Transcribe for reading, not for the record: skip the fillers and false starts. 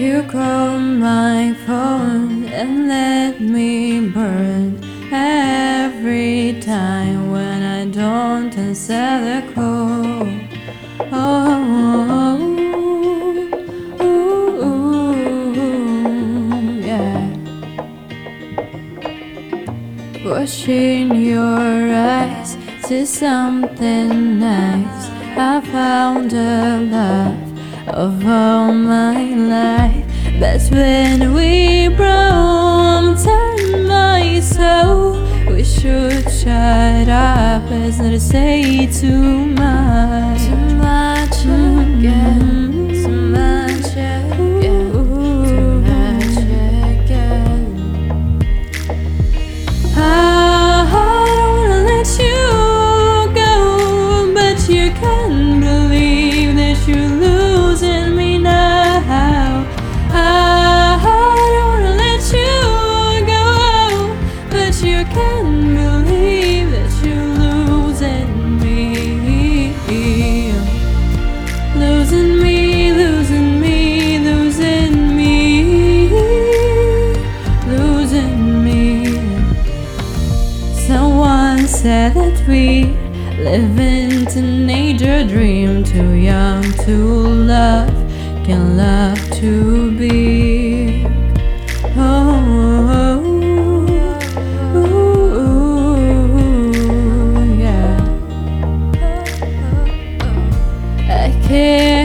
You call my phone and let me burn every time when I don't answer the call. Oh, yeah. Watching your eyes, see something nice. I found the love of all my life. But when we broke down my soul, we should shut up, let's not say too much. Too much again, too much again, too much again. I don't wanna let you go, but you can't believe that you're losing me now. I don't wanna let you go, but you can't believe that you're losing me. Losing me, losing me, losing me, losing me. Someone said that we live in teenager dream, too young to love, can love too big. Oh, yeah. I can't